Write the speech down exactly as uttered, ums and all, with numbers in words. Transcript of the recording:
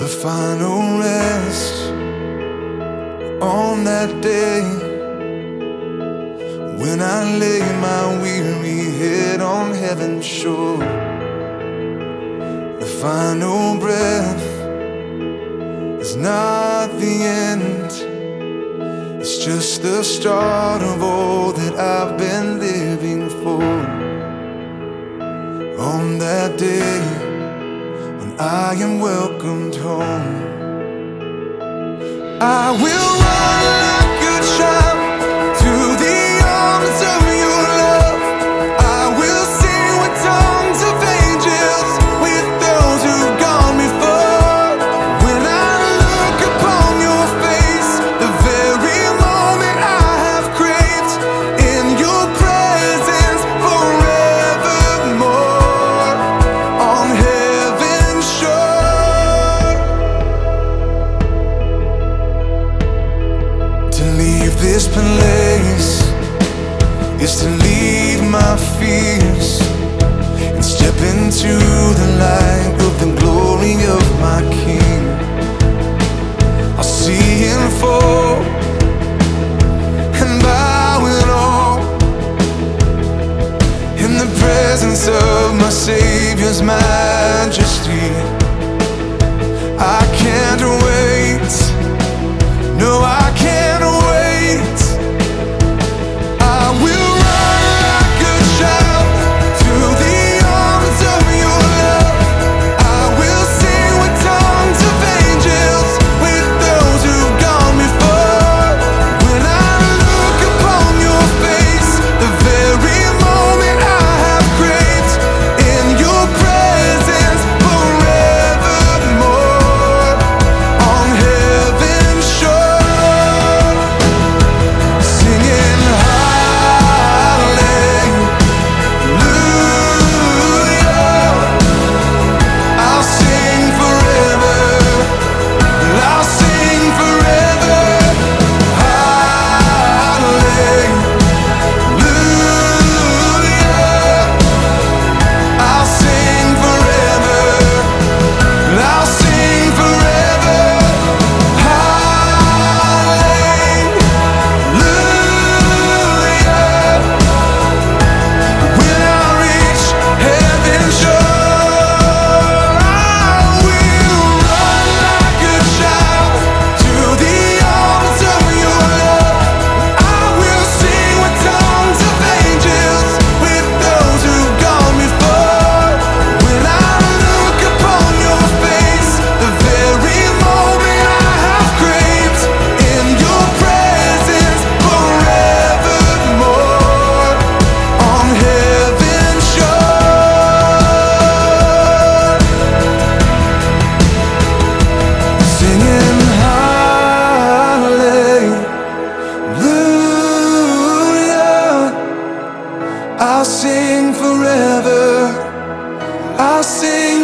the final rest on that day, when I lay my weary head on heaven's shore. The final breath is not the end, it's just the start of all that I've been living for. On that day when I am welcomed home, I will run like a child to the arms of your love. I will sing with tongues of angels with those who've gone before. When I look upon your face, the very moment I have craved, in your presence forevermore, on heaven's shore. To leave this place is to leave my fears and step into the light of the glory of my King. I'll see him fall and bow in awe in the presence of my Savior's majesty. I can't wait, no, I can't wait. I will run like a child to the arms of your love. I will sing with tongues of angels with those who've gone before. When I look upon your face, the very moment I have craved, in your presence forevermore, on heaven's shore, singing hallelujah. I'll sing forever, I'll sing forever, hallelujah. I'll sing forever, I'll sing forever, hallelujah. When I reach heaven's shore, I will run like a child to the arms of your love. I will sing with tongues of angels with those who've gone before. When I look upon your face, the very moment I have craved, in your presence forevermore, on heaven's shore, singing hallelujah. I'll sing forever, I'll sing